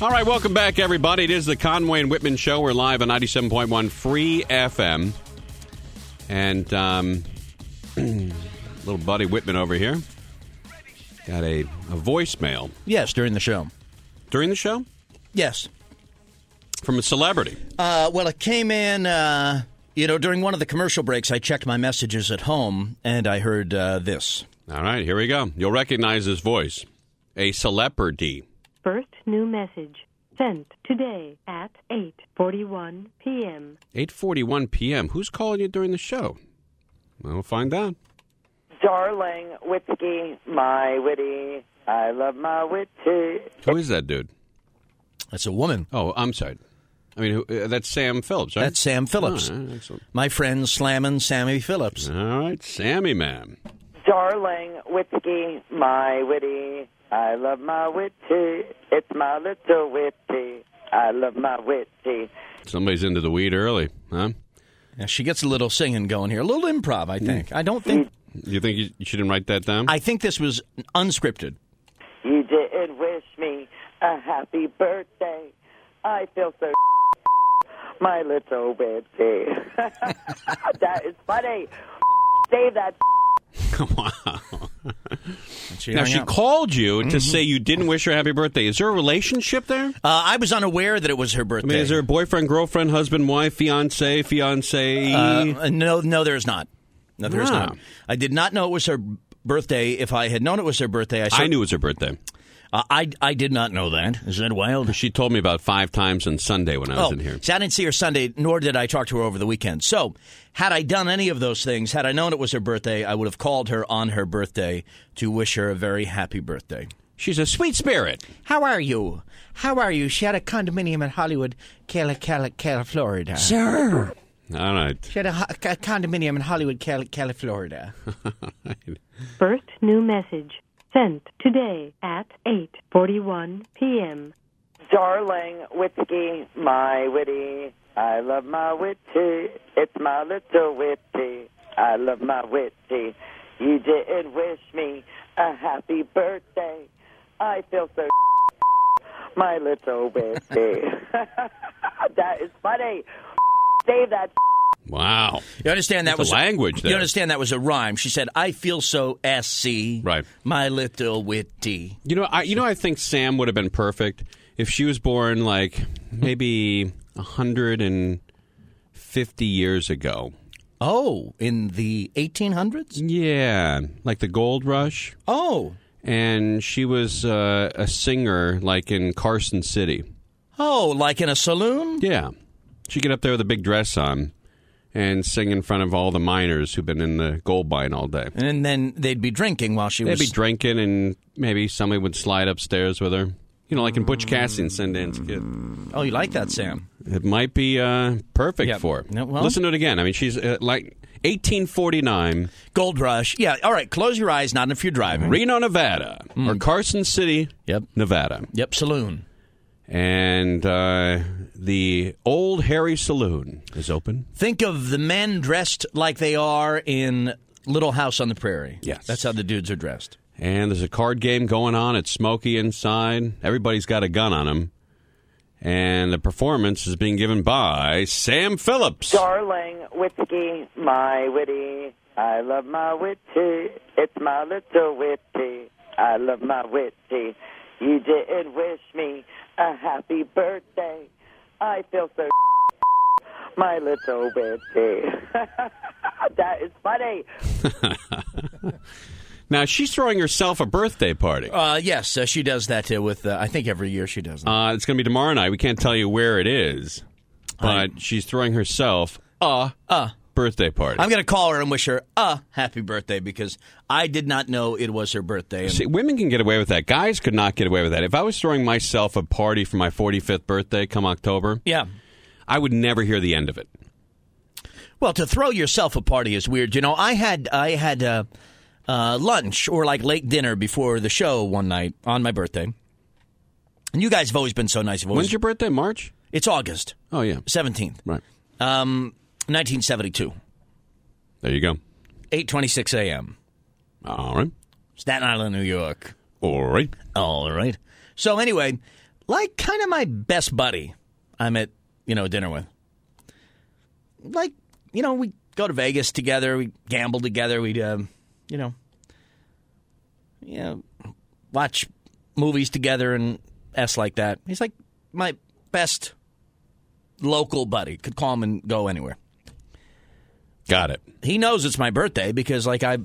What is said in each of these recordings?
All right, welcome back, everybody. It is the Conway and Whitman Show. We're live on 97.1 Free FM. And little buddy Whitman over here got a voicemail. Yes, during the show. During the show? Yes. From a celebrity. Well, it came in, during one of the commercial breaks. I checked my messages at home, and I heard this. All right, here we go. You'll recognize his voice. A celebrity. First new message sent today at 8:41 p.m. 8:41 p.m. Who's calling you during the show? Well, we'll find out. Darling Whiskey, my witty, I love my witty. Who is that dude? That's a woman. Oh, I'm sorry. I mean, that's Sam Phillips, right? That's Sam Phillips. Oh, excellent. My friend Slammin' Sammy Phillips. All right, Sammy, man. Darling Whiskey, my witty, I love my witty. It's my little witty. I love my witty. Somebody's into the weed early, huh? Yeah, she gets a little singing going here. A little improv, I think. I don't think... You think you shouldn't write that down? I think this was unscripted. You didn't wish me a happy birthday. I feel so my little witty. That is funny. Save that. Wow. Now, she called you to say you didn't wish her happy birthday. Is there a relationship there? I was unaware that it was her birthday. I mean, is there a boyfriend, girlfriend, husband, wife, fiance? No, there's not. No, there's not. I did not know it was her birthday. If I had known it was her birthday, I knew it was her birthday. I did not know that. Is that wild? She told me about 5 times on Sunday when I was in here. See, I didn't see her Sunday, nor did I talk to her over the weekend. So, had I done any of those things, had I known it was her birthday, I would have called her on her birthday to wish her a very happy birthday. She's a sweet spirit. How are you? How are you? She had a condominium in Hollywood, Florida. Sure. All right. She had a condominium in Hollywood, Florida. First new message sent today at 8:41 p.m. Darling Whiskey, my witty, I love my witty. It's my little witty. I love my witty. You didn't wish me a happy birthday. I feel so my little witty. That is funny. Save that. Wow. You understand that was language there. You understand that was a rhyme. She said, I feel so SC. Right. My little witty. I think Sam would have been perfect if she was born like maybe 150 years ago. Oh, in the 1800s? Yeah, like the gold rush. Oh. And she was a singer like in Carson City. Oh, like in a saloon? Yeah. She'd get up there with a big dress on and sing in front of all the miners who've been in the gold mine all day. And then they'd be drinking while she was... They'd be drinking, and maybe somebody would slide upstairs with her. You know, like in Butch Cassidy and Sundance Kid. Oh, you like that, Sam? It might be perfect for her. No, well, listen to it again. I mean, she's like 1849. Gold Rush. Yeah, all right, close your eyes, not if you're driving. Reno, Nevada. Or Carson City, Nevada. Yep, saloon. And the Old Harry Saloon is open. Think of the men dressed like they are in Little House on the Prairie. Yes. That's how the dudes are dressed. And there's a card game going on. It's smoky inside. Everybody's got a gun on them. And the performance is being given by Sam Phillips. Darling Whiskey, my witty. I love my witty. It's my little witty. I love my witty. You didn't wish me a happy birthday. I feel so my little witty. That is funny. Now, she's throwing herself a birthday party. Yes, she does that with, I think every year she does that. It's going to be tomorrow night. We can't tell you where it is. But she's throwing herself a birthday party. I'm going to call her and wish her a happy birthday because I did not know it was her birthday. See, women can get away with that. Guys could not get away with that. If I was throwing myself a party for my 45th birthday come October, I would never hear the end of it. Well, to throw yourself a party is weird. You know, I had lunch or like late dinner before the show one night on my birthday. And you guys have always been so nice. When's your birthday? March? It's August. Oh, yeah. 17th. Right. 1972. There you go. 8:26 a.m. All right. Staten Island, New York. All right. All right. So anyway, like kind of my best buddy I'm at, dinner with. Like, we go to Vegas together, we gamble together, we, watch movies together and S like that. He's like my best local buddy. Could call him and go anywhere. Got it. He knows it's my birthday because, like, I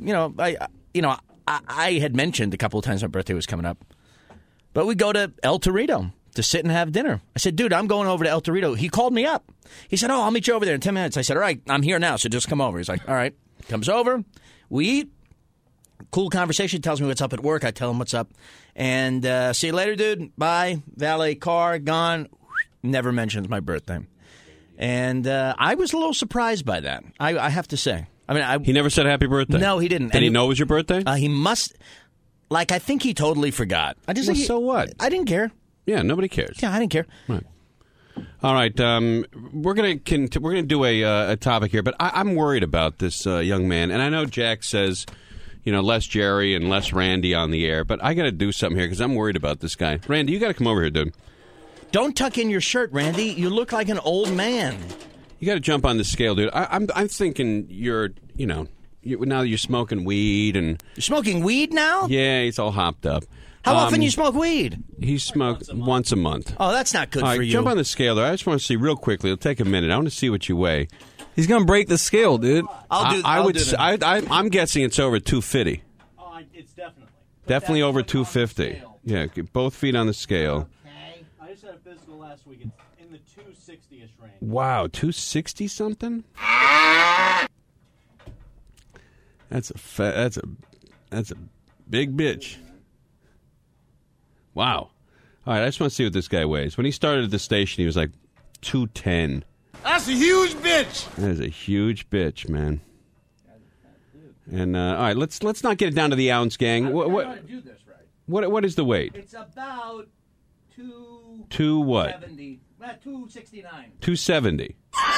had mentioned a couple of times my birthday was coming up. But we go to El Torito to sit and have dinner. I said, dude, I'm going over to El Torito. He called me up. He said, I'll meet you over there in 10 minutes. I said, all right, I'm here now, so just come over. He's like, all right. Comes over. We eat. Cool conversation. Tells me what's up at work. I tell him what's up. And see you later, dude. Bye. Valet car, gone. Never mentions my birthday. And I was a little surprised by that, I have to say. I mean, he never said happy birthday? No, he didn't. Did he know it was your birthday? He must. Like, I think he totally forgot. So what? I didn't care. Yeah, nobody cares. Yeah, I didn't care. Right. All right, we're gonna do a topic here, but I'm worried about this young man, and I know Jack says, less Jerry and less Randy on the air, but I got to do something here because I'm worried about this guy. Randy, you got to come over here, dude. Don't tuck in your shirt, Randy. You look like an old man. You got to jump on the scale, dude. I'm thinking you're now that you're smoking weed and you're smoking weed now. Yeah, he's all hopped up. How often you smoke weed? He smoked once a month. Oh, that's not good for you. Jump on the scale there. I just want to see real quickly. It'll take a minute. I want to see what you weigh. He's going to break the scale, dude. I'm guessing it's over 250. Oh, it's definitely over 250. Yeah, both feet on the scale. Okay. I just had a physical last week. It's in the 260-ish range. Wow, 260 something? That's a big bitch. Wow. All right, I just want to see what this guy weighs. When he started at the station, he was like 210. That's a huge bitch. That is a huge bitch, man. And all right, let's not get it down to the ounce, gang. What is the weight? It's about 270. 269. 270.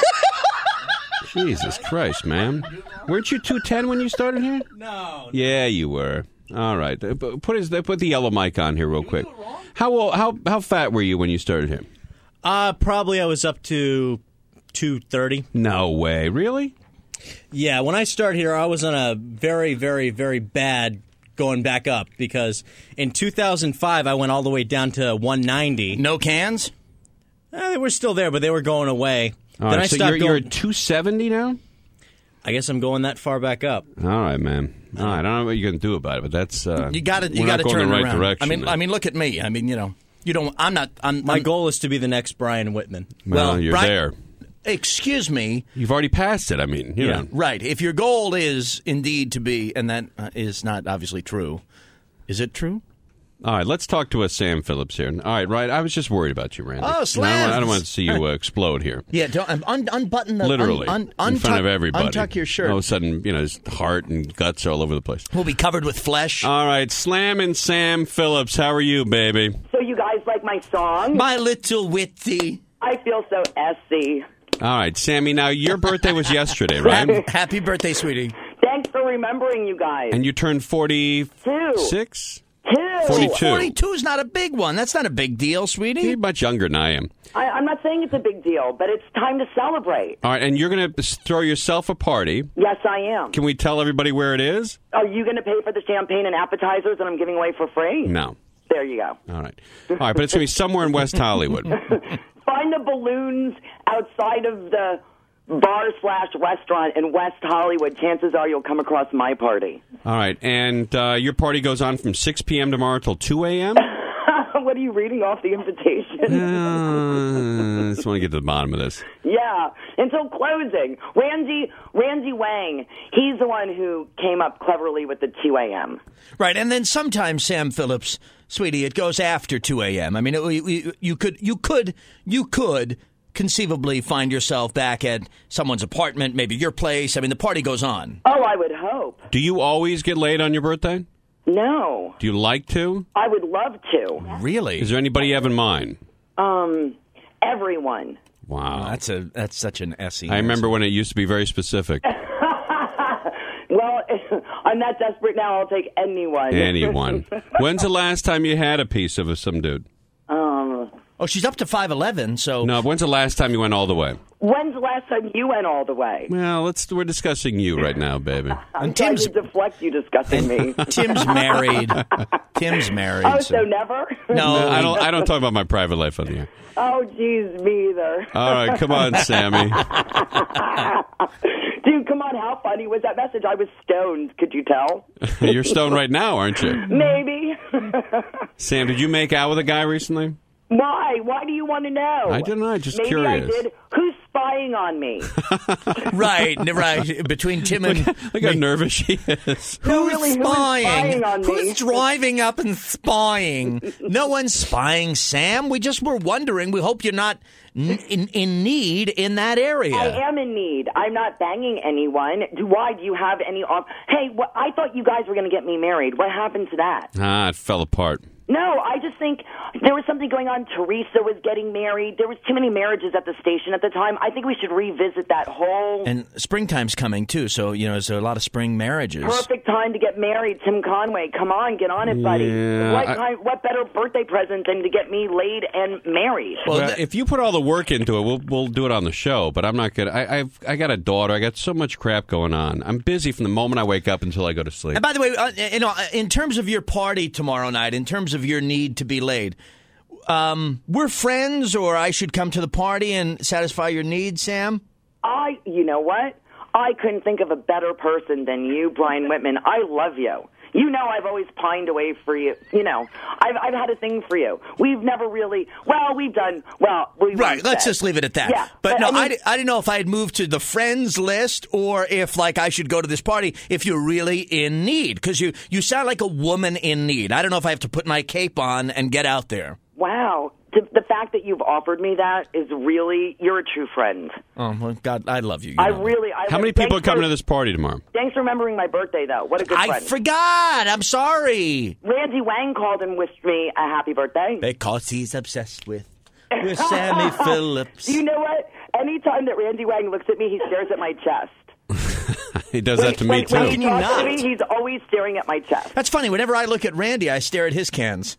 Jesus Christ, man. Weren't you 210 when you started here? No. Yeah, you were. All right. Put the yellow mic on here real quick. How fat were you when you started here? Probably I was up to 230. No way. Really? Yeah, when I started here, I was on a very, very, very bad going back up because in 2005, I went all the way down to 190. No cans? They were still there, but they were going away. All right, so you're at 270 now? I guess I'm going that far back up. All right, man. All right, I don't know what you're going to do about it, but that's you got to turn in the right around. direction. I mean, look at me. I mean, you don't. I'm not. My goal is to be the next Brian Whitman. Well, you're there. Excuse me. You've already passed it. I mean, you know. Right. If your goal is indeed to be, and that is not obviously true, is it true? All right, let's talk to Sam Phillips here. All right, I was just worried about you, Randy. Oh, Slam! I don't want to see you explode here. Yeah, don't unbutton the literally in front of everybody. Untuck your shirt. All of a sudden, his heart and guts are all over the place. We'll be covered with flesh. All right, Slam and Sam Phillips, how are you, baby? So you guys like my song? My little witty. I feel so SC. All right, Sammy, now your birthday was yesterday, right? Happy birthday, sweetie. Thanks for remembering, you guys. And you turned 46? 42. 42 is not a big one. That's not a big deal, sweetie. You're much younger than I am. I'm not saying it's a big deal, but it's time to celebrate. All right, and you're going to throw yourself a party. Yes, I am. Can we tell everybody where it is? Are you going to pay for the champagne and appetizers that I'm giving away for free? No. There you go. All right, but it's going to be somewhere in West Hollywood. Find the balloons outside of the bar/restaurant in West Hollywood. Chances are you'll come across my party. All right, and your party goes on from 6 p.m. tomorrow till 2 a.m.? What are you reading off the invitation? I just want to get to the bottom of this. Yeah, until closing. Randy Wang, he's the one who came up cleverly with the 2 a.m. Right, and then sometimes, Sam Phillips, sweetie, it goes after 2 a.m. I mean, you could conceivably find yourself back at someone's apartment, maybe your place. I mean, the party goes on. Oh, I would hope. Do you always get laid on your birthday? No. Do you like to? I would love to. Really? Is there anybody you have in mind? Everyone. Wow. That's such an SE. I remember when it used to be very specific. Well, I'm not desperate now. I'll take anyone. Anyone. When's the last time you had a piece of some dude? Oh, she's up to 5'11", so... No, when's the last time you went all the way? When's the last time you went all the way? Well, we're discussing you right now, baby. I'm trying to deflect you discussing me. Tim's married. Oh, so never? No, I don't talk about my private life on the air. Oh, geez, me either. All right, come on, Sammy. Dude, come on, how funny was that message? I was stoned, could you tell? You're stoned right now, aren't you? Maybe. Sam, did you make out with a guy recently? Why? Why do you want to know? I don't know, just Maybe curious. I did. Who's spying on me? right. Between Tim and... Look how nervous she is. Who's spying on me? Who's driving up and spying? No one's spying, Sam. We just were wondering. We hope you're not in need in that area. I am in need. I'm not banging anyone. Why? Do you have any... Hey, I thought you guys were going to get me married. What happened to that? It fell apart. No, I just think there was something going on. Teresa was getting married. There was too many marriages at the station at the time. I think we should revisit that whole... And springtime's coming, too, so, there's a lot of spring marriages. Perfect time to get married, Tim Conway. Come on, get on it, buddy. Yeah, what better birthday present than to get me laid and married? Well, if you put all the work into it, we'll do it on the show, but I'm not going to... I got a daughter. I got so much crap going on. I'm busy from the moment I wake up until I go to sleep. And by the way, in terms of your party tomorrow night, in terms of your need to be laid, we're friends, or I should come to the party and satisfy your needs, Sam? You know what? I couldn't think of a better person than you, Brian Whitman. I love you. You know I've always pined away for you. I've had a thing for you. We've never really... Well, we've done... Well, we right, let's just leave it at that. Yeah, but no, I didn't know if I had moved to the friends list or if, I should go to this party if you're really in need. Because you sound like a woman in need. I don't know if I have to put my cape on and get out there. Wow. The fact that you've offered me that is really... You're a true friend. Oh, well, God, I love you. How many people are coming to this party tomorrow? Thanks for remembering my birthday, though. What a good friend. I forgot. I'm sorry. Randy Wang called and wished me a happy birthday. Because he's obsessed with Sammy Phillips. You know what? Anytime that Randy Wang looks at me, he stares at my chest. He does that to me, too. When he talks to me, he's always staring at my chest. That's funny. Whenever I look at Randy, I stare at his cans.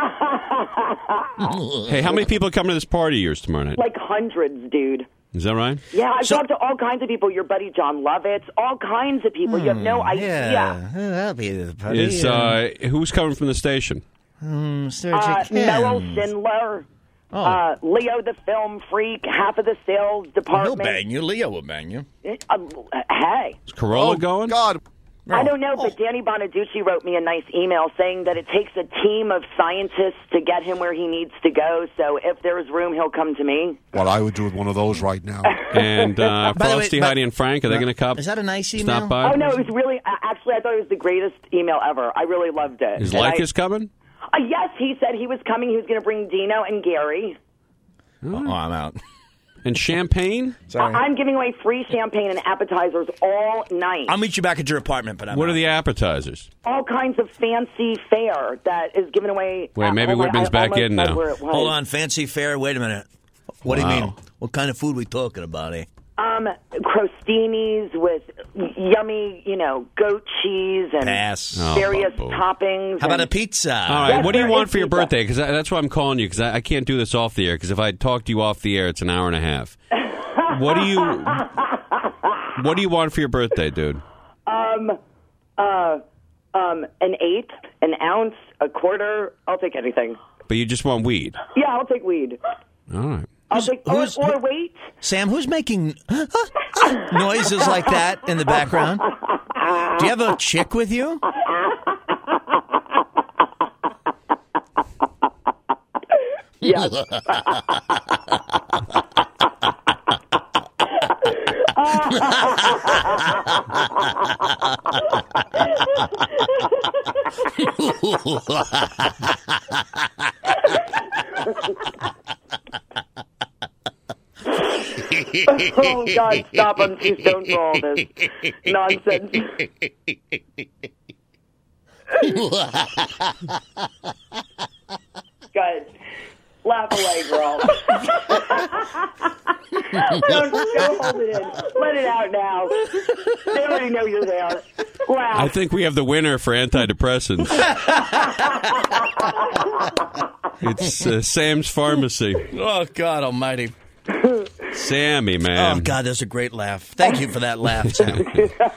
Hey, how many people are coming to this party of yours tomorrow night? Like hundreds, dude. Is that right? Yeah, I've talked to all kinds of people. Your buddy John Lovitz, all kinds of people. You have no idea. Yeah, that'll be the party. Who's coming from the station? Noel Schindler. Leo the film freak, half of the sales department. He'll bang you. Leo will bang you. Hey. Is Corolla going? God. I don't know, but Danny Bonaducci wrote me a nice email saying that it takes a team of scientists to get him where he needs to go, so if there's room, he'll come to me. Well, I would do with one of those right now. And Frosty, Heidi, and Frank, are they going to come? Is that a nice email? Stop by? Oh, no, it was really... Actually, I thought it was the greatest email ever. I really loved it. Is Lycus coming? Yes, he said he was coming. He was going to bring Dino and Gary. Oh, I'm out. And champagne? Sorry. I'm giving away free champagne and appetizers all night. I'll meet you back at your apartment, but What are the appetizers? All kinds of fancy fare that is given away. Wait, maybe Whitman's back in now. Hold on, fancy fare? Wait a minute. What do you mean? What kind of food we talking about, eh? Crostinis with yummy, goat cheese and various toppings. How about a pizza? All right, what do you want for your birthday? Because that's why I'm calling you, because I can't do this off the air, because if I talk to you off the air, it's an hour and a half. What do you want for your birthday, dude? An eighth, an ounce, a quarter. I'll take anything. But you just want weed? Yeah, I'll take weed. All right. Or wait. Sam, who's making noises like that in the background? Do you have a chick with you? Yes. Oh, God, stop. I'm too stoned for all this nonsense. Good. Laugh away, girl. Don't hold it in. Let it out now. They already know you're there. Laugh. I think we have the winner for antidepressants. It's Sam's Pharmacy. Oh, God almighty. Sammy, man. Oh, God, that's a great laugh. Thank you for that laugh, Sam.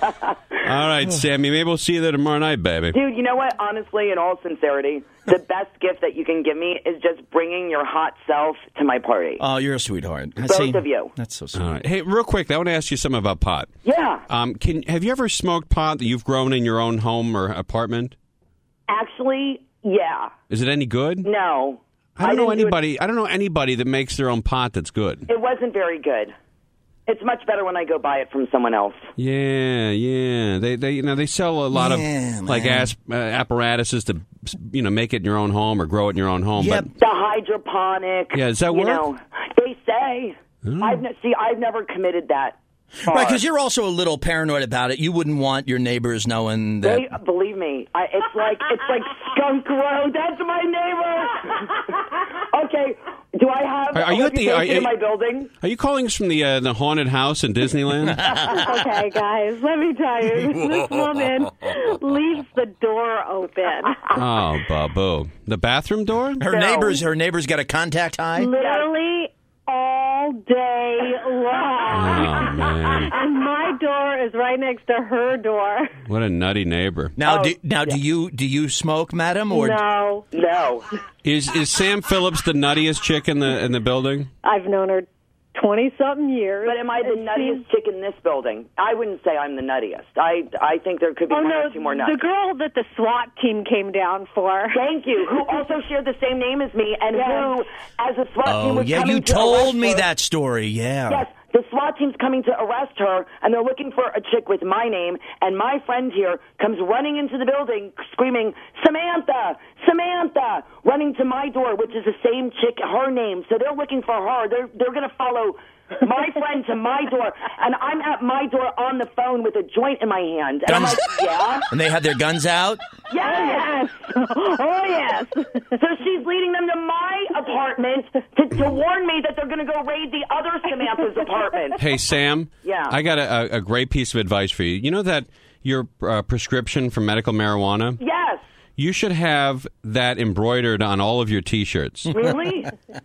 All right, Sammy, maybe we'll see you there tomorrow night, baby. Dude, you know what? Honestly, in all sincerity, the best gift that you can give me is just bringing your hot self to my party. Oh, you're a sweetheart. Both of you. That's so sweet. All right. Hey, real quick, I want to ask you something about pot. Yeah. Have you ever smoked pot that you've grown in your own home or apartment? Actually, yeah. Is it any good? No. I don't know didn't do anybody. I don't know anybody that makes their own pot that's good. It wasn't very good. It's much better when I go buy it from someone else. Yeah. They sell a lot of like apparatuses to make it in your own home or grow it in your own home. Yeah. But The hydroponic. Yeah, does that work? They say. I've never committed that. Right, because you're also a little paranoid about it. You wouldn't want your neighbors knowing that. Believe me, it's like Skunk Road. That's my neighbor. Okay, do I have Are you at the? in my building? Are you calling us from the haunted house in Disneyland? Okay, guys, let me tell you, this woman leaves the door open. Oh, Babu, the bathroom door. Her neighbors got a contact high. Literally all day long. Oh man, And my door is right next to her door. what a nutty neighbor. Now, do you smoke, madam? Or No, Is Sam Phillips the nuttiest chick in the building? I've known her 20-something years. But am I the and nuttiest chick in this building? I wouldn't say I'm the nuttiest. I think there could be one or two more nuts. the girl that the SWAT team came down for. Thank you. Who also shared the same name as me, and who, as a SWAT team, was yeah, coming you to told arrest me her. that story. Yeah. Yes, the SWAT team's coming to arrest her, and they're looking for a chick with my name, and my friend here comes running into the building screaming, Samantha, Samantha, running to my door, which is the same chick, her name. So they're looking for her. They're going to follow my friend to my door, and I'm at my door on the phone with a joint in my hand. And I'm like, yeah? And they had their guns out? Yes! Oh, yes. So she's leading them to my apartment to warn me that they're going to go raid the other Samantha's apartment. Hey, Sam. Yeah. I got a great piece of advice for you. You know that your prescription for medical marijuana? Yes. You should have that embroidered on all of your T-shirts. Really?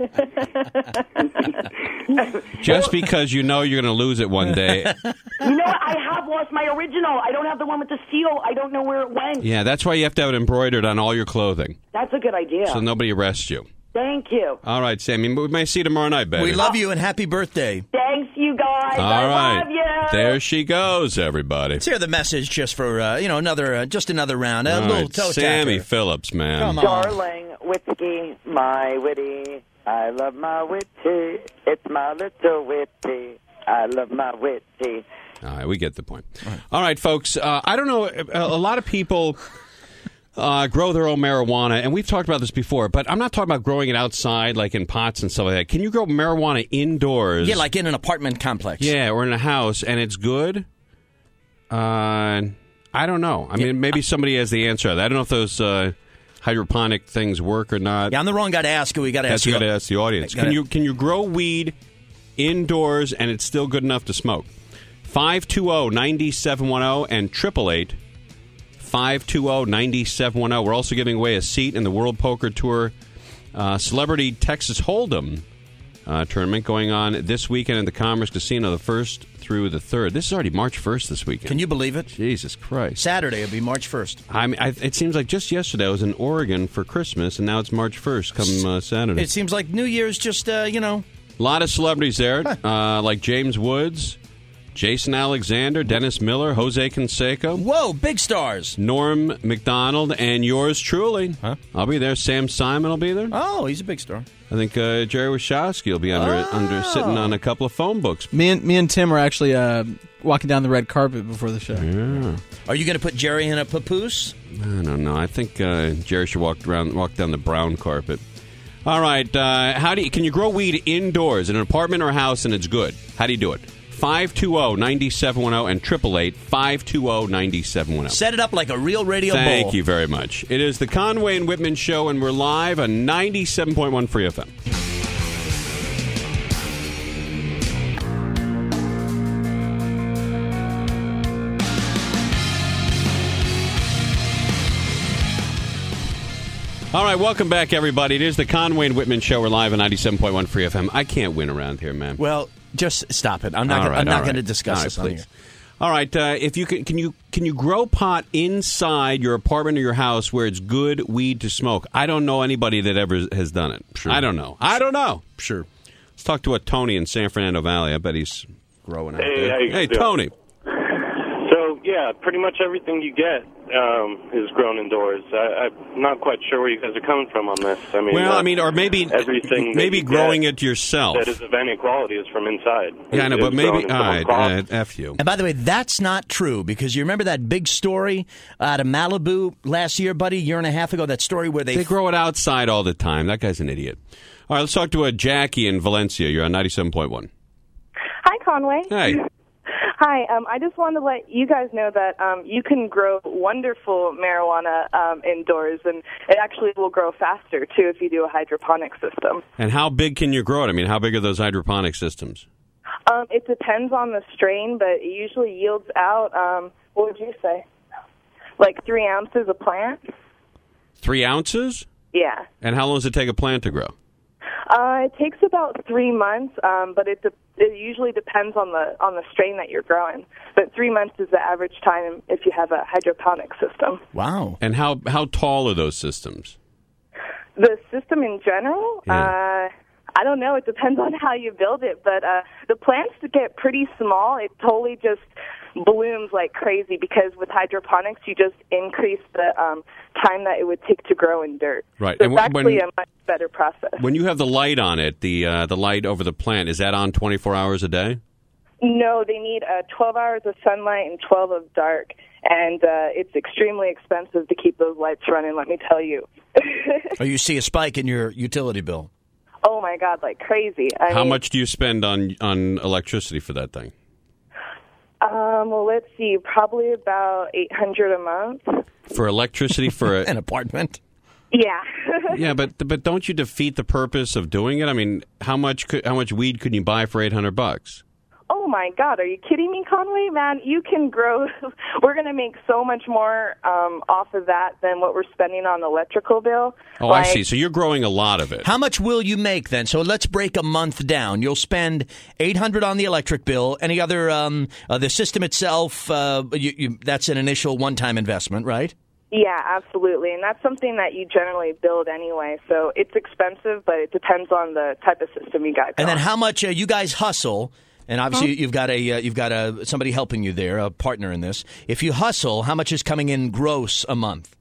Just because you know you're going to lose it one day. You know what? I have lost my original. I don't have the one with the seal. I don't know where it went. Yeah, that's why you have to have it embroidered on all your clothing, That's a good idea. so nobody arrests you. Thank you. All right, Sammy. We may see you tomorrow night, baby. We love you and happy birthday. Thanks, you guys. All I right. love you. There she goes, everybody. Let's hear the message just for another round. A All little right, toe Sammy tacker. Phillips, man. Come on. Darling, whiskey, my witty. I love my witty. It's my little witty. I love my witty. All right, we get the point. All right, folks. I don't know. A lot of people grow their own marijuana, and we've talked about this before, but I'm not talking about growing it outside, like in pots and stuff like that. Can you grow marijuana indoors? Yeah, like in an apartment complex. Yeah, or in a house, and it's good? I don't know. I mean, maybe somebody has the answer. I don't know if those hydroponic things work or not. Yeah, I'm the wrong guy to ask. We got to ask You you. got to ask the audience. Gotta- Can you grow weed indoors and it's still good enough to smoke? 520-9710 and 888-520-9710. We're also giving away a seat in the World Poker Tour Celebrity Texas Hold'em tournament going on this weekend in the Commerce Casino, the 1st through the 3rd. This is already March 1st this weekend. Can you believe it? Jesus Christ. Saturday will be March 1st. I mean, it seems like just yesterday I was in Oregon for Christmas, and now it's March 1st come Saturday. It seems like New Year's just, A lot of celebrities there, like James Woods, Jason Alexander, Dennis Miller, Jose Canseco, Whoa, big stars. Norm MacDonald, and yours truly. Huh? I'll be there. Sam Simon will be there. Oh, he's a big star. I think Jerry Wachowski will be under sitting on a couple of phone books. Me and Tim are actually walking down the red carpet before the show. Yeah. Are you going to put Jerry in a papoose? I don't know. I think Jerry should walk down the brown carpet. All right. Can you grow weed indoors in an apartment or a house and it's good? How do you do it? 520-9710 and 888-520-9710. Set it up like a real radio bowl. Thank you very much. It is the Conway and Whitman Show, and we're live on 97.1 Free FM. All right, welcome back, everybody. It is the Conway and Whitman Show. We're live on 97.1 Free FM. I can't win around here, man. Well, just stop it. I'm not going to discuss this on here. All right, if you can you grow pot inside your apartment or your house where it's good weed to smoke? I don't know anybody that ever has done it. Sure. I don't know. Sure. Let's talk to a Tony in San Fernando Valley. I bet he's growing out Hey, there. how you Hey, doing? Tony. So, yeah, pretty much everything you get is grown indoors. I'm not quite sure where you guys are coming from on this. Or maybe everything maybe that you growing get it yourself. that is of any quality is from inside. Yeah, I know, It but is maybe grown in all someone's right. crops. F you. And by the way, that's not true because you remember that big story out of Malibu last year, buddy, year and a half ago, that story where They grow it outside all the time. That guy's an idiot. All right, let's talk to Jackie in Valencia. You're on 97.1. Hi, Conway. Hey. Hi. I just wanted to let you guys know that you can grow wonderful marijuana indoors, and it actually will grow faster, too, if you do a hydroponic system. And how big can you grow it? I mean, how big are those hydroponic systems? It depends on the strain, but it usually yields out, what would you say, like 3 ounces a plant? 3 ounces? Yeah. And how long does it take a plant to grow? It takes about 3 months, but it usually depends on the strain that you're growing. But 3 months is the average time if you have a hydroponic system. Wow. And how tall are those systems? The system in general, Yeah. I don't know. It depends on how you build it. But the plants get pretty small. It totally just blooms like crazy because with hydroponics, you just increase the time that it would take to grow in dirt. Right. So And it's actually a much better process. When you have the light on it, the light over the plant, is that on 24 hours a day? No, they need 12 hours of sunlight and 12 of dark. And it's extremely expensive to keep those lights running, let me tell you. Or you see a spike in your utility bill. Oh, my God, like crazy. I How mean, much do you spend on electricity for that thing? Well, let's see, probably about $800 a month. For electricity for An apartment. Yeah. Yeah, but don't you defeat the purpose of doing it? I mean, how much weed could you buy for $800? Oh, my God. Are you kidding me, Conway? Man, you can grow. We're going to make so much more off of that than what we're spending on the electrical bill. Oh, I see. So you're growing a lot of it. How much will you make then? So let's break a month down. You'll spend $800 on the electric bill. Any other, the system itself, that's an initial one-time investment, right? Yeah, absolutely. And that's something that you generally build anyway. So it's expensive, but it depends on the type of system you got going. And then how much you guys hustle? And obviously, you've got somebody helping you there, a partner in this. If you hustle, how much is coming in gross a month?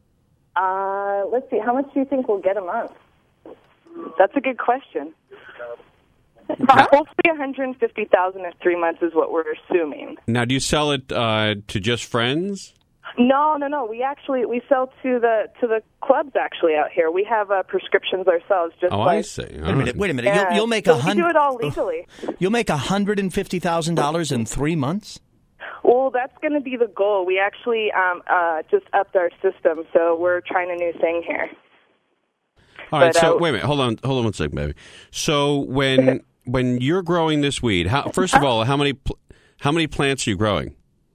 Let's see. How much do you think we'll get a month? That's a good question. Hopefully, $150,000 in 3 months is what we're assuming. Now, do you sell it to just friends? No. We sell to the clubs actually out here. We have prescriptions ourselves. Just Oh, like, I see. Wait a minute. Yeah, You'll make so we do it all legally. You'll make $150,000 in 3 months. Well, that's going to be the goal. We actually just upped our system, so we're trying a new thing here. All right. But, So wait a minute. Hold on 1 second, baby. So when you're growing this weed, first of all, how many plants are you growing?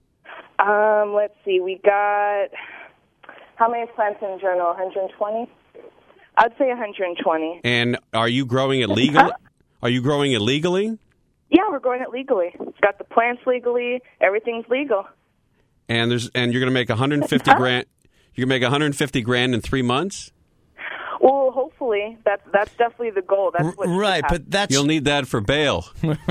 Let's see. We got how many plants in general? 120. I'd say 120. And are you growing it legally? Are you growing it legally? Yeah, we're growing it legally. It's got the plants legally. Everything's legal. And you're going to make 150 grand. You're going to make 150 grand in 3 months. Well, hopefully, that's definitely the goal. That's what Right, but that's You'll need that for bail.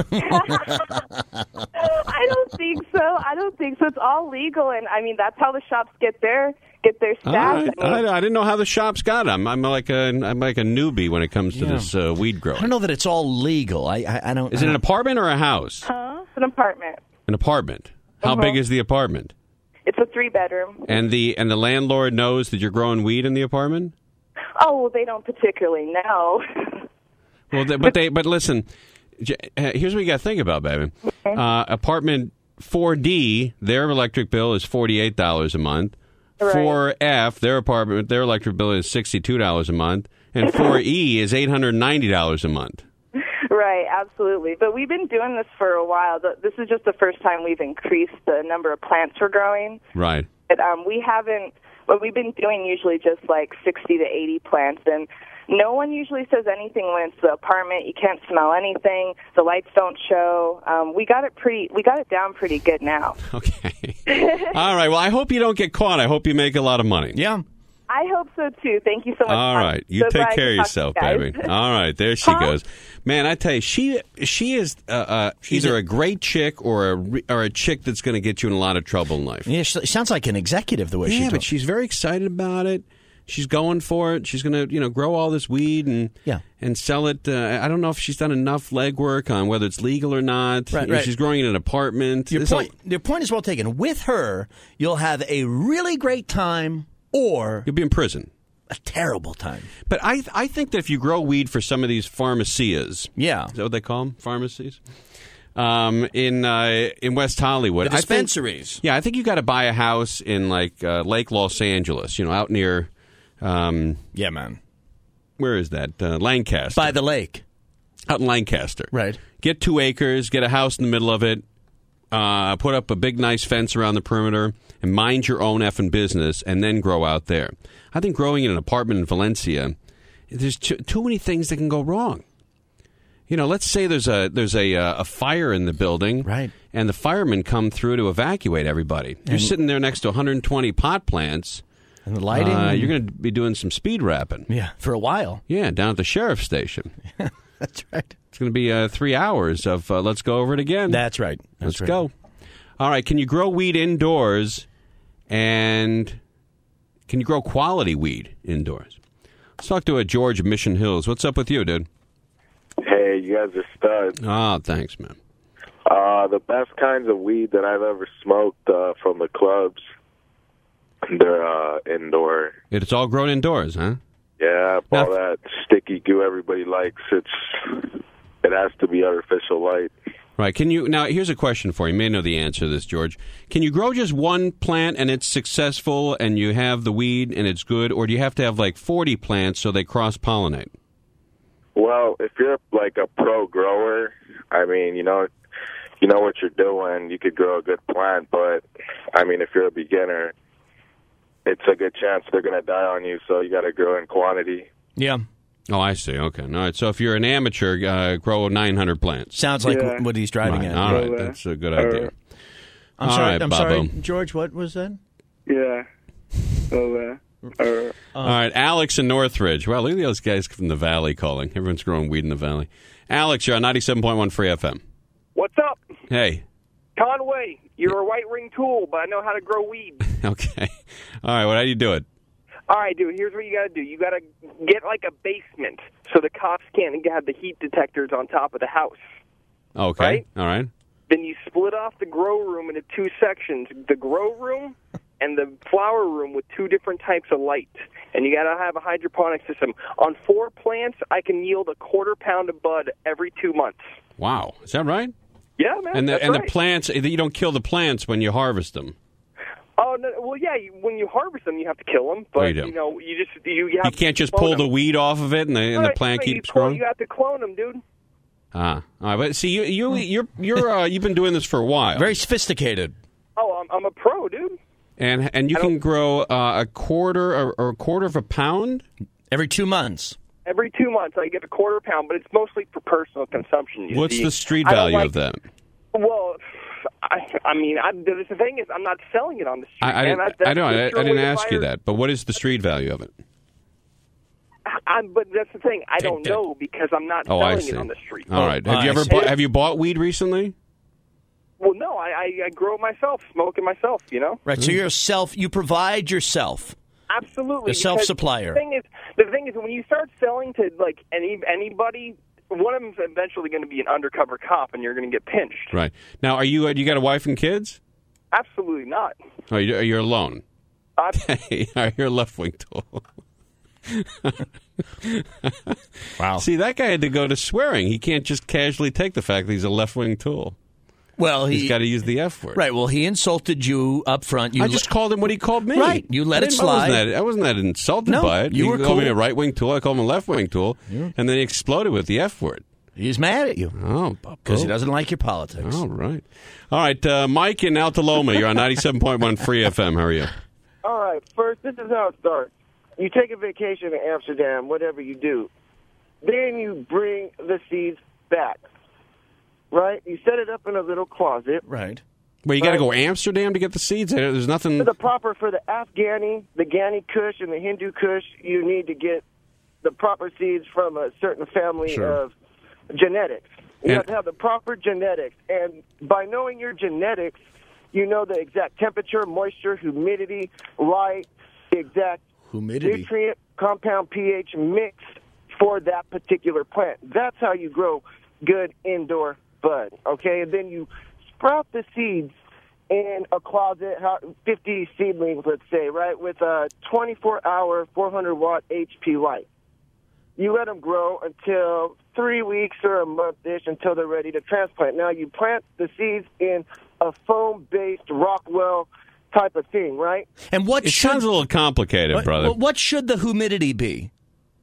I don't think so. It's all legal, and I mean that's how the shops get their stash. All right. I mean, I didn't know how the shops got them. I'm like a newbie when it comes to this weed growing. I don't know that it's all legal. I don't. Is it an apartment or a house? it's an apartment. An apartment. How big is the apartment? It's a 3-bedroom. And the landlord knows that you're growing weed in the apartment? Oh, well, they don't particularly know. Well, but listen. Here's what you got to think about, baby. Apartment 4D, their electric bill is $48 a month. Right. 4F, their electric bill is $62 a month, and 4E is $890 a month. Right, absolutely. But we've been doing this for a while. This is just the first time we've increased the number of plants we're growing. Right. But we haven't But we've been doing usually just like 60 to 80 plants, and no one usually says anything when it's the apartment. You can't smell anything. The lights don't show. We got it down pretty good now. Okay. All right. Well, I hope you don't get caught. I hope you make a lot of money. Yeah. I hope so, too. Thank you so much. All right. You So take glad care of to talk yourself, to you baby. guys. All right. There she goes. Man, I tell you, she is either a great chick or a chick that's going to get you in a lot of trouble in life. Yeah, she sounds like an executive the way she talks. But she's very excited about it. She's going for it. She's going to, grow all this weed and sell it. I don't know if she's done enough legwork on whether it's legal or not. Right. She's growing in an apartment. Your point is well taken. With her, you'll have a really great time, or you'll be in prison. A terrible time. But I think that if you grow weed for some of these pharmacias, is that what they call them? Pharmacies? In West Hollywood. The dispensaries. I think you got to buy a house in like Lake Los Angeles, out near... yeah, man. Where is that? Lancaster. By the lake. Out in Lancaster. Right. Get 2 acres, get a house in the middle of it, put up a big, nice fence around the perimeter, and mind your own effing business, and then grow out there. I think growing in an apartment in Valencia, there's too many things that can go wrong. Let's say there's a fire in the building, right? And the firemen come through to evacuate everybody. You're sitting there next to 120 pot plants. And the lighting. You're going to be doing some speed rapping. Yeah, for a while. Yeah, down at the sheriff's station. That's right. It's going to be 3 hours of let's go over it again. That's right. Let's go. All right, can you grow weed indoors, and can you grow quality weed indoors? Let's talk to George of Mission Hills. What's up with you, dude? Hey, you guys are studs. Oh, thanks, man. The best kinds of weed that I've ever smoked from the clubs, they're indoor. It's all grown indoors, huh? Yeah, all that sticky goo everybody likes. It has to be artificial light. Right. Now, here's a question for you. You may know the answer to this, George. Can you grow just one plant and it's successful and you have the weed and it's good, or do you have to have like 40 plants so they cross-pollinate? Well, if you're like a pro grower, I mean, you know what you're doing, you could grow a good plant, but I mean, if you're a beginner, it's a good chance they're going to die on you, so you got to grow in quantity. Yeah. Oh, I see. Okay. All right. So if you're an amateur, grow 900 plants. Sounds like what he's driving at. All right. That's a good idea. I'm sorry, George, what was that? Yeah. All right. Alex in Northridge. Well, look at those guys from the Valley calling. Everyone's growing weed in the Valley. Alex, you're on 97.1 Free FM. What's up? Hey. Conway, you're a white ring tool, but I know how to grow weed. Okay. All right. How do you do it? All right, dude, here's what you got to do. You got to get like a basement so the cops can't have the heat detectors on top of the house. Okay. Right? All right. Then you split off the grow room into 2 sections, the grow room and the flower room with 2 different types of light. And you got to have a hydroponic system. On 4 plants, I can yield a 1/4 pound of bud every 2 months. Wow. Is that right? Yeah, man. And right. the plants, you don't kill the plants when you harvest them. Oh, no, well, yeah, when you harvest them, you have to kill them. But, you have can't just to pull clone the them. weed off of it and the plant keeps growing? You have to clone them, dude. All right. But see, you've been doing this for a while. Very sophisticated. Oh, I'm a pro, dude. And you can grow a quarter or a quarter of a pound? Every 2 months. Every 2 months, I get a 1/4 pound, but it's mostly for personal consumption. What's the street value of that? Well, the thing is, I'm not selling it on the street. I didn't ask you that, but what is the street value of it? But that's the thing. I don't know because I'm not selling it on the street. All right. Have you bought weed recently? Well, no. I grow it myself, smoke it myself. Right. So you provide yourself. Absolutely. A self-supplier. The thing is, when you start selling to like anybody, one of them's eventually going to be an undercover cop, and you're going to get pinched. Right. Now, you got a wife and kids? Absolutely not. Oh, you're alone. You're a left-wing tool. Wow. See, that guy had to go to swearing. He can't just casually take the fact that he's a left-wing tool. Well, he's got to use the F word. Right. Well, he insulted you up front. I just called him what he called me. Right. You let it slide. I wasn't that insulted by it. You were called cool. me a right-wing tool. I called him a left-wing tool. Yeah. And then he exploded with the F word. He's mad at you. Oh, because he doesn't like your politics. All right. Mike in Altaloma. You're on 97.1 Free FM. How are you? All right, first, this is how it starts. You take a vacation to Amsterdam, whatever you do. Then you bring the seeds back, right? You set it up in a little closet. Right. Well, you got to go Amsterdam to get the seeds? There's nothing... For the Afghani, the Ghani Kush, and the Hindu Kush, you need to get the proper seeds from a certain family of genetics. You have to have the proper genetics. And by knowing your genetics, you know the exact temperature, moisture, humidity, light, the exact nutrient, compound, pH mix for that particular plant. That's how you grow good indoor bud, okay? And then you sprout the seeds in a closet, 50 seedlings, let's say, right, with a 24-hour, 400-watt HP light. You let them grow until 3 weeks or a month-ish until they're ready to transplant. Now, you plant the seeds in a foam-based Rockwell type of thing, right? And what sounds a little complicated, brother. What should the humidity be?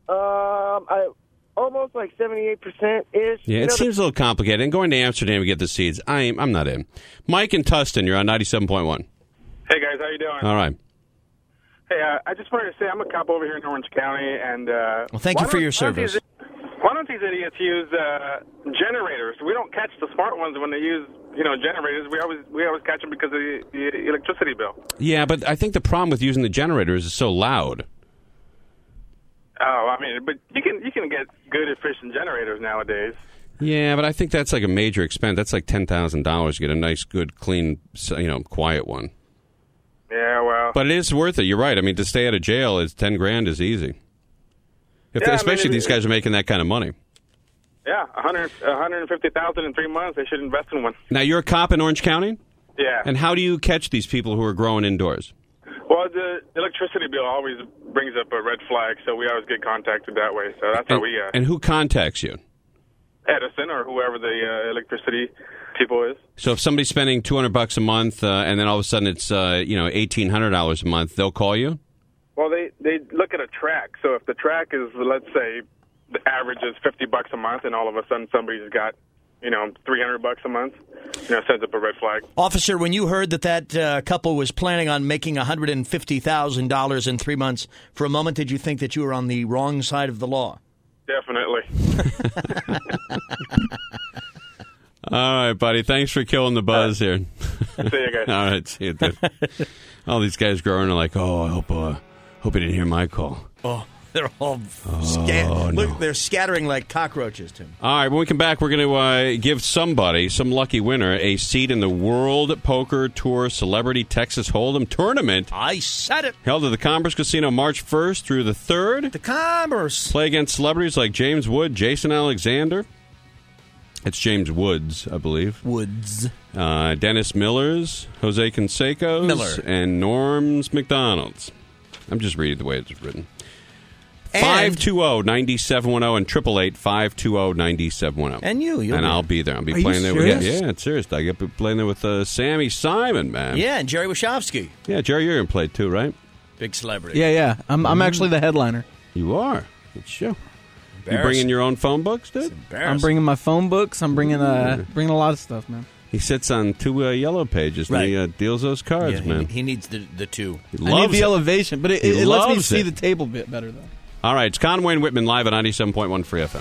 Almost like 78%-ish. Yeah, it seems a little complicated. And going to Amsterdam to get the seeds, I'm not in. Mike and Tustin, you're on 97.1. Hey, guys, how you doing? All right. Hey, I just wanted to say I'm a cop over here in Orange County, and well, thank you for your service. Why don't these idiots use generators? We don't catch the smart ones when they use generators. We always catch them because of the electricity bill. Yeah, but I think the problem with using the generators is so loud. Oh, I mean, but you can get good, efficient generators nowadays. Yeah, but I think that's like a major expense. That's like $10,000 to get a nice, good, clean, quiet one. Yeah, well. But it is worth it. You're right. I mean, to stay out of jail is $10,000 is easy. Especially if these guys are making that kind of money. Yeah, $150,000 in 3 months. They should invest in one. Now, you're a cop in Orange County? Yeah. And how do you catch these people who are growing indoors? Well, the electricity bill always brings up a red flag, so we always get contacted that way. So that's how we... And who contacts you? Edison or whoever the electricity people is. So if somebody's spending $200 a month, and then all of a sudden it's $1,800 a month, they'll call you? Well, they look at a track. So if the track is, let's say, the average is $50 a month, and all of a sudden somebody's got $300 a month, sends up a red flag. Officer, when you heard that couple was planning on making $150,000 in 3 months, for a moment did you think that you were on the wrong side of the law? Definitely. All right, buddy. Thanks for killing the buzz here. See you guys. All right, see you, dude. All these guys growing are like, I hope he didn't hear my call. Oh. They're all no. Look, they're scattering like cockroaches, Tim. All right, when we come back, we're going to give somebody, some lucky winner, a seat in the World Poker Tour Celebrity Texas Hold'em Tournament. I said it. Held at the Commerce Casino March 1st through the 3rd. The Commerce. Play against celebrities like James Wood, Jason Alexander. It's James Woods, I believe. Woods. Dennis Millers, Jose Canseco's, Miller. And Norms McDonald's. I'm just reading the way it's written. 520-9710 and 888-520-9710. And you. And I'll be there. I'll be playing there. It's serious. I get playing there with Sammy Simon, man. Yeah, and Jerry Wachowski. Yeah, Jerry, you're going to play too, right? Big celebrity. Yeah. I'm actually the headliner. You are. Good show. You bringing your own phone books, dude? I'm bringing my phone books. I'm bringing a lot of stuff, man. He sits on 2 yellow pages, and he deals those cards, man. He needs the 2. I need the elevation, but it lets me see the table a bit better, though. All right, it's Conway and Whitman live at 97.1 Free FM.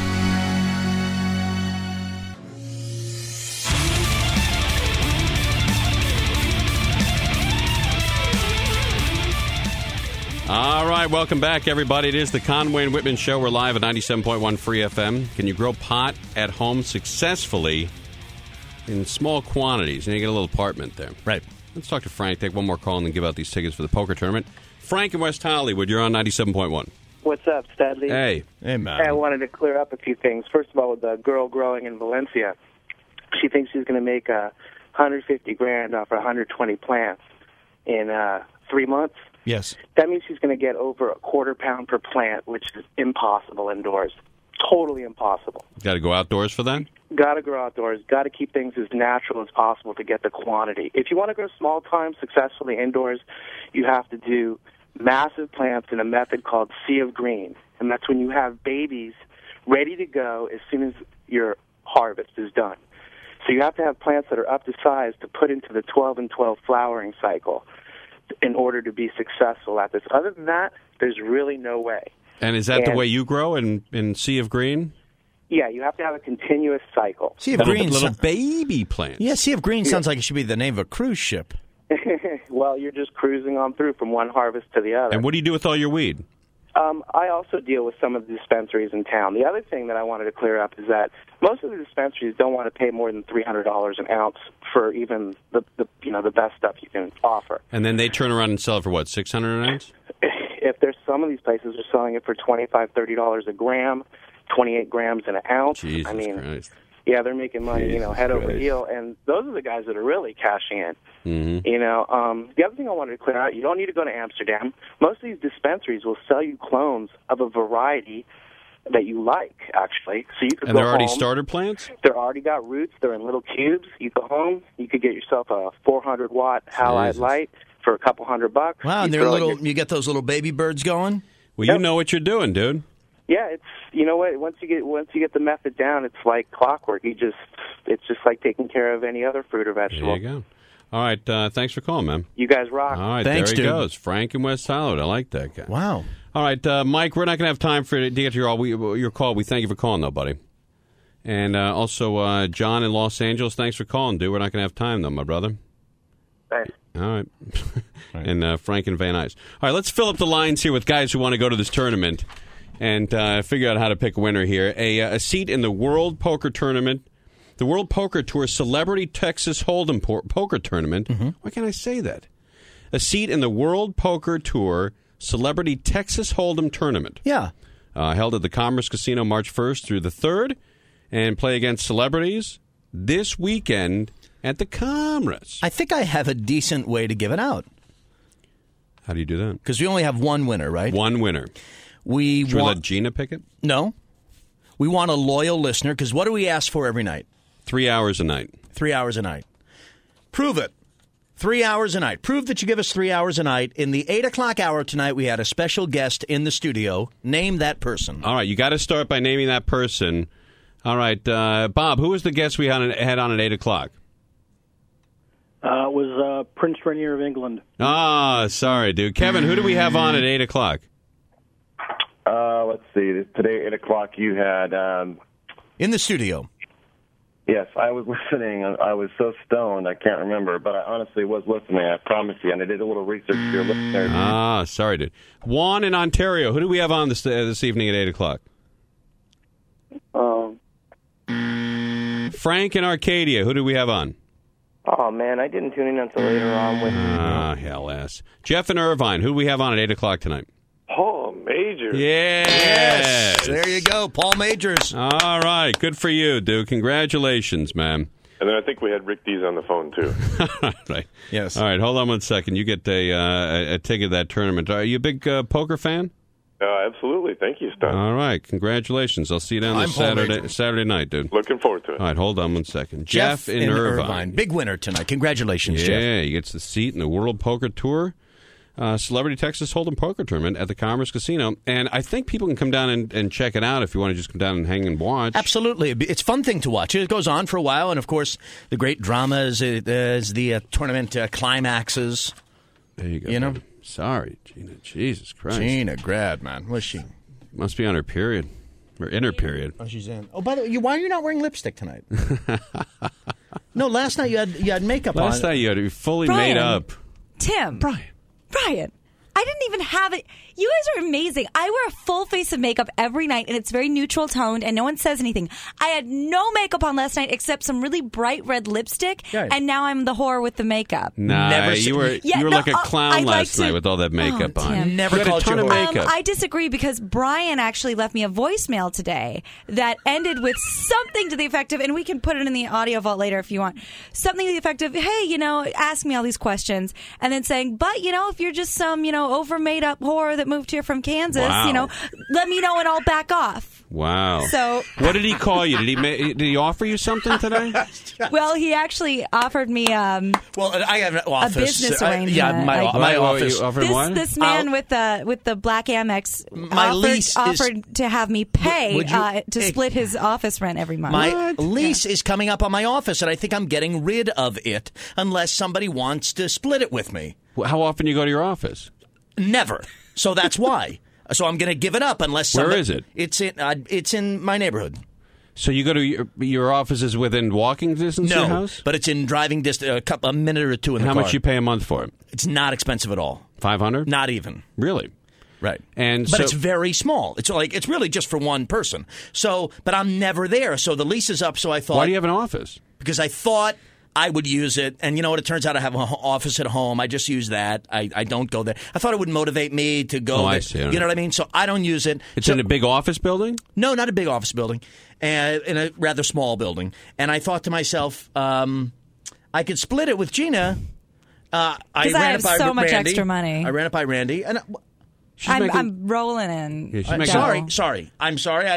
All right, welcome back, everybody. It is the Conway and Whitman Show. We're live at 97.1 Free FM. Can you grow pot at home successfully in small quantities? And you get a little apartment there. Right. Let's talk to Frank, take one more call, and then give out these tickets for the poker tournament. Frank in West Hollywood, you're on 97.1. What's up, Studley? Hey, man. I wanted to clear up a few things. First of all, with the girl growing in Valencia, she thinks she's going to make $150,000 off 120 plants in 3 months. Yes. That means she's going to get over a quarter pound per plant, which is impossible indoors. Totally impossible. Got to go outdoors for that? Got to grow outdoors. Got to keep things as natural as possible to get the quantity. If you want to grow small time successfully indoors, you have to do massive plants in a method called Sea of Green. And that's when you have babies ready to go as soon as your harvest is done. So you have to have plants that are up to size to put into the 12 and 12 flowering cycle. in order to be successful at this. Other than that, there's really no way. And is that the way you grow in Sea of Green? Yeah, you have to have a continuous cycle. Sea of Green, little baby plants. Yeah, Sea of Green sounds like it should be the name of a cruise ship. Well, you're just cruising on through from one harvest to the other. And what do you do with all your weed? I also deal with some of the dispensaries in town. The other thing that I wanted to clear up is that most of the dispensaries don't want to pay more than $300 an ounce for even the best stuff you can offer. And then they turn around and sell it for what, $600 an ounce? If there's some of these places are selling it for $25, $30 a gram, 28 grams an ounce. Jesus Christ. Yeah, they're making money, head over heel, and those are the guys that are really cashing in. Mm-hmm. The other thing I wanted to clear out, you don't need to go to Amsterdam. Most of these dispensaries will sell you clones of a variety that you like, actually. So you could and go they're already home. starter plants? They're already got roots. They're in little cubes. You go home, you could get yourself a 400-watt halide light for a couple $100. Wow, and they're little. You get those little baby birds going? Well, you know what you're doing, dude. Yeah, it's what, once you get the method down, it's like clockwork. It's just like taking care of any other fruit or vegetable. There you go. All right, thanks for calling, man. You guys rock. All right, Thanks, there he dude. goes. Frank in West Hollywood. I like that guy. Wow. All right, Mike, we're not going to have time to get to your call. We thank you for calling, though, buddy. And also, John in Los Angeles, thanks for calling, dude. We're not going to have time, though, my brother. Thanks. All right. And Frank and Van Nuys. All right, let's fill up the lines here with guys who want to go to this tournament and figure out how to pick a winner here. A seat in the World Poker Tournament, the World Poker Tour Celebrity Texas Hold'em Poker Tournament. Mm-hmm. Why can't I say that? A seat in the World Poker Tour Celebrity Texas Hold'em Tournament. Yeah. Held at the Commerce Casino March 1st through the 3rd, and play against celebrities this weekend at the Commerce. I think I have a decent way to give it out. How do you do that? Because we only have one winner, right? One winner. Should we let Gina pick it? No. We want a loyal listener, because what do we ask for every night? 3 hours a night. 3 hours a night. Prove it. 3 hours a night. Prove that you give us 3 hours a night. In the 8 o'clock hour tonight, we had a special guest in the studio. Name that person. All right, you got to start by naming that person. All right, Bob, who was the guest we had on at 8 o'clock? It was Prince Rainier of England. Ah, sorry, dude. Kevin, who do we have on at 8 o'clock? Let's see. Today, 8 o'clock, you had... in the studio. Yes, I was listening. I was so stoned, I can't remember, but I honestly was listening, I promise you, and I did a little research for your listeners. Ah, sorry, dude. Juan in Ontario, who do we have on this evening at 8 o'clock? Frank in Arcadia, who do we have on? Oh, man, I didn't tune in until later on. Hell ass. Jeff in Irvine, who do we have on at 8 o'clock tonight? Paul Major. Yes. There you go, Paul Majors. All right, good for you, dude. Congratulations, man. And then I think we had Rick Dees on the phone, too. Right. Yes. All right, hold on one second. You get a ticket to that tournament. Are you a big poker fan? Absolutely. Thank you, Stan. All right, congratulations. I'll see you down this Saturday night, dude. Looking forward to it. All right, hold on one second. Jeff in Irvine. Big winner tonight. Congratulations, Jeff. Yeah, he gets the seat in the World Poker Tour Celebrity Texas Hold'em Poker Tournament at the Commerce Casino. And I think people can come down and check it out if you want to just come down and hang and watch. Absolutely. It's a fun thing to watch. It goes on for a while, and, of course, the great drama as the tournament climaxes. There you go. You know? Man. Sorry, Gina. Jesus Christ. Gina Grad, man. Was she? Must be on her period. Or in her period. Oh, she's in. Oh, by the way, why are you not wearing lipstick tonight? No, last night you had makeup on. Last night you had to be fully made up. Tim. Brian. I didn't even have it. You guys are amazing. I wear a full face of makeup every night, and it's very neutral toned, and no one says anything. I had no makeup on last night except some really bright red lipstick, and now I'm the whore with the makeup. Nah, you were like a clown last night with all that makeup on. Tim. Never called you a makeup. I disagree because Brian actually left me a voicemail today that ended with something to the effect of, and we can put it in the audio vault later if you want, something to the effect of, hey, ask me all these questions, and then saying, but, if you're just some, over made up whore that moved here from Kansas. Wow. Let me know and I'll back off. Wow. So, what did he call you? Did he offer you something today? well, he actually offered me well, I have an office. a business arrangement. My office. You offered what? This man with the black Amex lease offered to have me pay to split his office rent every month. My lease is coming up on my office, and I think I'm getting rid of it unless somebody wants to split it with me. How often do you go to your office? Never. So that's why. So I'm going to give it up unless somebody... Where is it? It's in my neighborhood. So you go to your office is within walking distance of your house? But it's in driving distance, a minute or two in the car. car. How much you pay a month for it? It's not expensive at all. $500? Not even. Really? Right. But it's very small. It's really just for one person. So, but I'm never there. So the lease is up. So I thought... Why do you have an office? Because I thought I would use it. And you know what? It turns out I have an office at home. I just use that. I don't go there. I thought it would motivate me to go there. I see. You know what I mean? So I don't use it. It's in a big office building? No, not a big office building. In a rather small building. And I thought to myself, I could split it with Gina. Because I have so much extra money. I ran it by Randy. And I'm rolling in. Yeah, I'm sorry. I'm sorry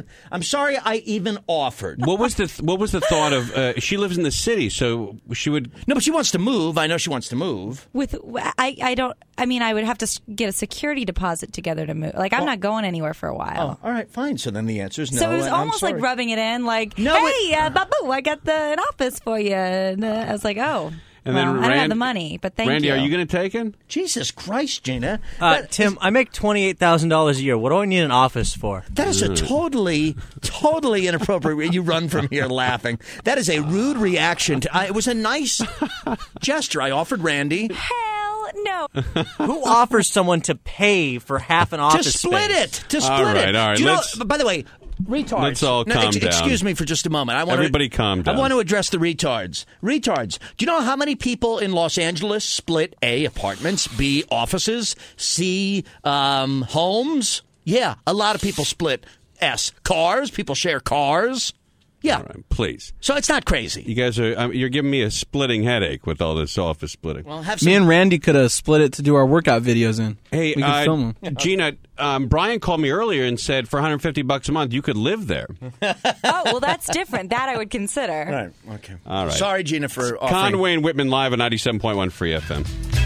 I even offered. What was the thought of? She lives in the city, so she would. No, but she wants to move. I know she wants to move. I don't. I mean, I would have to get a security deposit together to move. Like, I'm not going anywhere for a while. Oh, all right, fine. So then the answer is no. So it was almost like rubbing it in, like, no, hey, Babu, I got an office for you. And I was like, oh. And well, then I don't have the money, but thank Randy, you. are you going to take it? Jesus Christ, Gina. Tim, I make $28,000 a year. What do I need an office for? That is a totally inappropriate. You run from here laughing. That is a rude reaction. It was a nice gesture. I offered Randy. Hell no. Who offers someone to pay for half an office to split space? it? To split it. All right. Do you know, by the way, retards. Let's all calm down. Excuse me for just a moment. Everybody calm down. I want to address the retards. Retards. Do you know how many people in Los Angeles split A, apartments, B, offices, C, homes? Yeah, a lot of people split S, cars. People share cars. Yeah. All right, please. So it's not crazy. You guys are, you're giving me a splitting headache with all this office splitting. Well, me and Randy could have split it to do our workout videos in. Hey, we could film them. Gina, Brian called me earlier and said for $150 a month you could live there. Oh, well, that's different. That I would consider. Right. Okay. All right. Sorry, Gina, for offering. Conway and Whitman live at 97.1 Free FM.